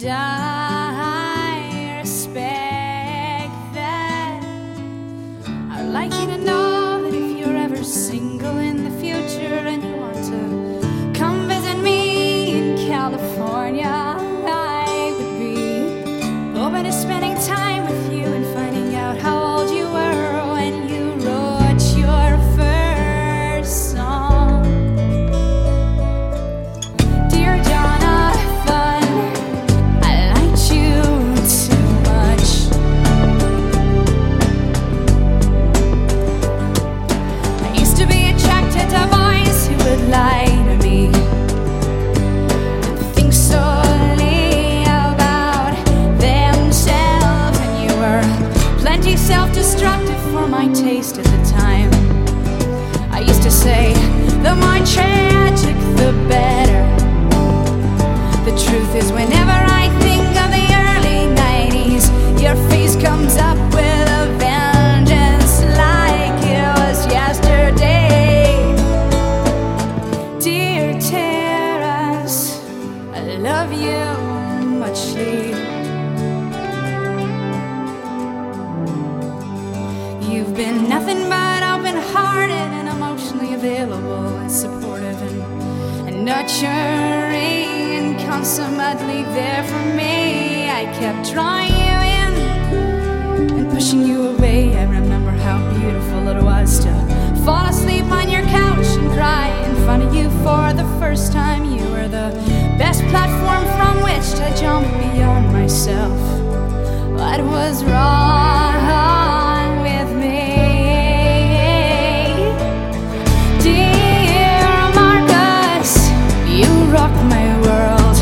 I respect that. I'd like you to know that if you're ever single in the future and you want to come visit me in California, I would be open to spending time with you and finding out how old you were when you wrote your first song. Dear Jonathan, I liked you too much. I used to be attracted to boys who would lie to me and think solely about themselves, and you were plenty self-destructive for my taste at the time. I used to say, the more tragic, the better. The truth is, whenever I think of the early 90s, your face comes up with a vengeance like it was yesterday. Dear Terrace, I love you muchly. You've been nothing but open-hearted and emotionally available and supportive and nurturing and consummately there for me. I kept drawing you in and pushing you away. I remember how beautiful it was to fall asleep on your couch and cry in front of you for the first time. You were the best platform from which to jump beyond myself. What was wrong with me? Dear Marcus, you rock my world.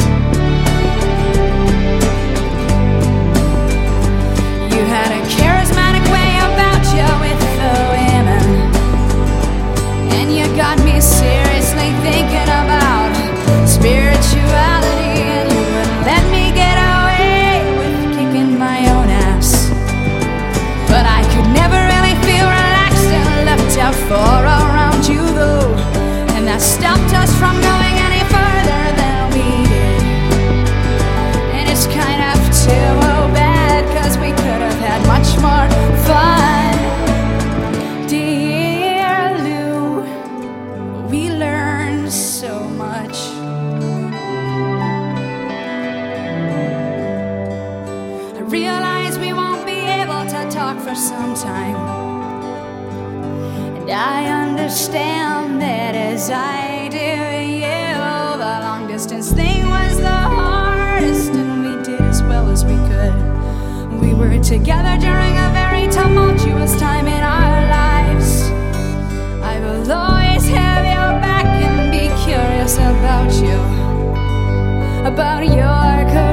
You had a charismatic way about you with the women, and you got me seriously thinking about spirituality, and you wouldn't let me get away with kicking my own ass. But I could never really feel relaxed and left out far around you though, and that stopped us from going any further than we did. And it's kind of too bad, cause we could have had much more fun. Dear Lou, we learned so much. I realize we won't be able to talk for some time, and I understand that as I do you. The long distance thing was the hardest, and we did as well as we could. We were together during a very tumultuous time in our lives. I will always have your back and be curious about you, about your career.